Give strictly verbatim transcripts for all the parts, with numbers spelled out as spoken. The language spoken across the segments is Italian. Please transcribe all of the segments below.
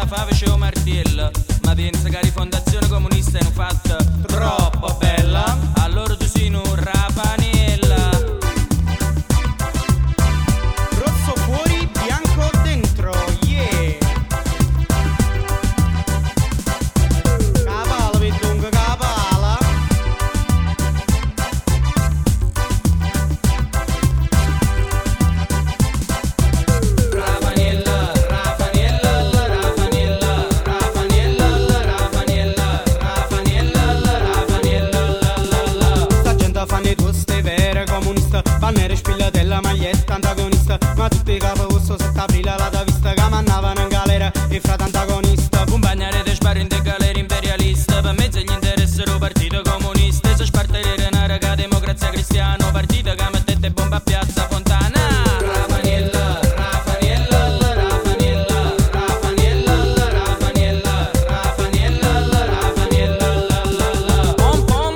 da fa facevo martiello, ma pensa che la rifondazione comunista è un fatto troppo bella. Allora tu sei un Rafanella. Rosso fuori, bianco dentro, yeah. Cavala, vedunga, cavala. Rafanella, Rafanella, Rafanella, Rafanella, Rafanella, Rafanella, Rafanella. Sta gente fanno toste vere comunista, pannere spilla della maglietta antagonista, ma tutti i capo questo sette aprile l'ha vista che mannavano in galera e frate antagonista. Compagnare de sparri in de galera imperialista, per mezzo gli interessero partito comunista, se spartire una raga democrazia cristiano, partito che mettete bomba a piazza Fontana. Rafanella, Rafanella, Rafanella, Rafanella, Rafanella, Rafanella, Rafanella, pom pom.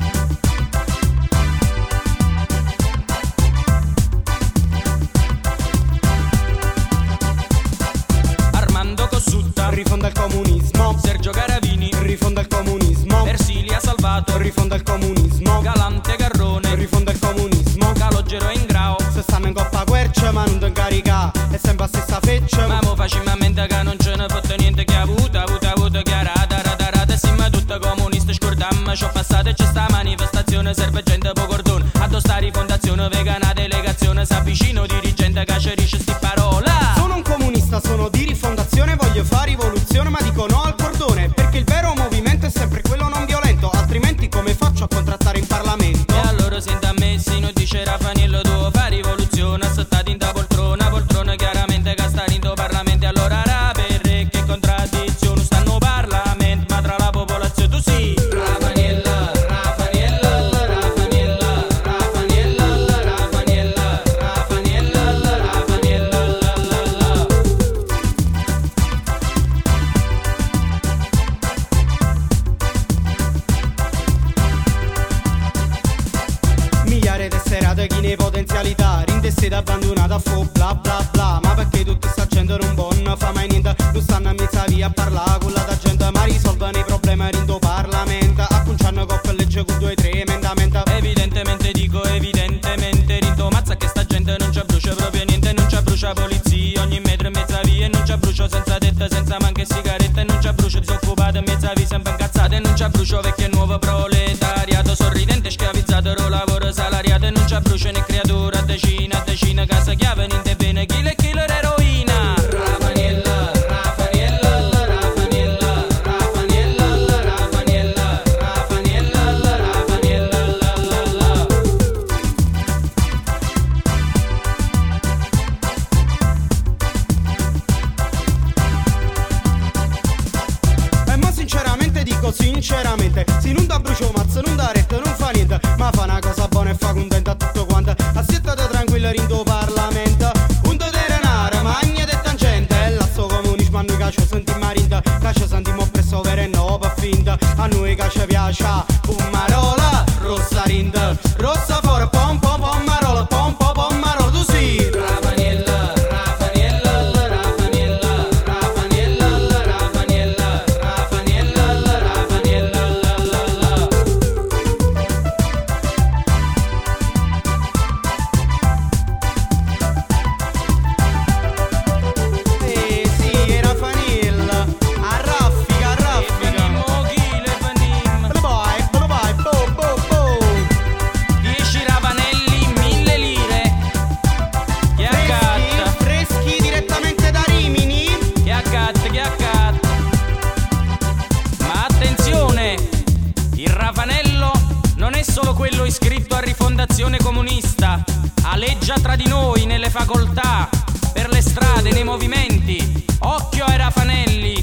Armando Cossutta, Rifonda il comunismo, Sergio Garavini, rifonda il comunismo, Ersilia Salvato, rifonda il comunismo, Galante Garrone, rifonda il comunismo. Calogero e Ingrao. Se stanno in coppa quercia ma non ti incarica, è sempre la stessa feccia. Ma mo facilmente che non ce ne fotte niente che ha avuto, ha avuto, ha avuto che ha rata, rata, rata. Sì, ma tutto comunista scordamma, c'ho passato e c'è sta manifestazione, serve gente po' cordone. Addo sta rifondazione, vegana delegazione, s'avvicino dirigente che cerisce sti parola. Sono un comunista, sono di rifondazione, voglio fare rivoluzione ma dico no al cordone, perché il vero movimento è sempre quello non violento, altrimenti come faccio a contrattare in Parlamento? E allora senta a me, si non dice Rafanello, tu fa rivoluzione, assottati in da poltrona, poltrona chiaramente che sta in do Parlamento. Allora rapere, che contraddizione stanno Parlamento, ma tra la popolazione tu sì. Rafanella, Rafanella, Rafanella, Rafanella, Rafanella, Rafanella, Rafanella, Migliaia di serate chi ne potenzialità, rindessete abbandonata a fo bla bla bla. Ma perché tutta sta gente non buona fa mai niente, non stanno a mezza via a parlare con la gente, ma risolvono i problemi rindo Parlamento, acconciano con legge con due o tre emendamenti. evidentemente dico evidentemente, rinto mazza che sta gente non ci brucia proprio niente, non ci brucia polizia ogni metro e mezza via, e non ci brucio senza tetta, senza manche sigarette, non ci brucio disoccupato e mezza via sempre incazzate, non ci brucio vecchio e nuovo proletariato, sorridente schiavizzato ro lavoro salariato, e non ci brucio né creatura a decina a decina, casa chiave niente bene, chilo e chilo eroina. Rafanella, Rafanella, Rafanella, Rafanella, Rafanella, Rafanella, Rafanella, la la la. E ma sinceramente dico sinceramente, se non da brucio mazzo, non da retta, non fa niente, ma fa una cosa buona e fa contenta a tutto quanto. Assiettate tranquilla rindo Parlamento, punto di renare, magna de tangente, e là sto comunismo a noi che ci sentiamo marinda, che ci sentiamo presso vero e no per finta, a noi che ci piace Pomarola, rossa rinda, rossa fuori, pom pom pomarola, pom pom pomarola, tu sì. Rafanella, Rafanella, Rafanella, Rafanella, Rafanella, Rafanella, Rafanella, la la la. Eh sì, era Fanella, a raffica, a raffica. Venimmo chi le venim. Bye bye, bye bye, bo bo bo. Dieci ravanelli, mille lire. Che accatta, Freschi, freschi direttamente da Rimini. che accatta, che accatta. Ma attenzione, il ravanello non è solo quello iscritto a Rifondazione Comunista, aleggia tra di noi nelle facoltà, per le strade, nei movimenti. Occhio ai rafanelli,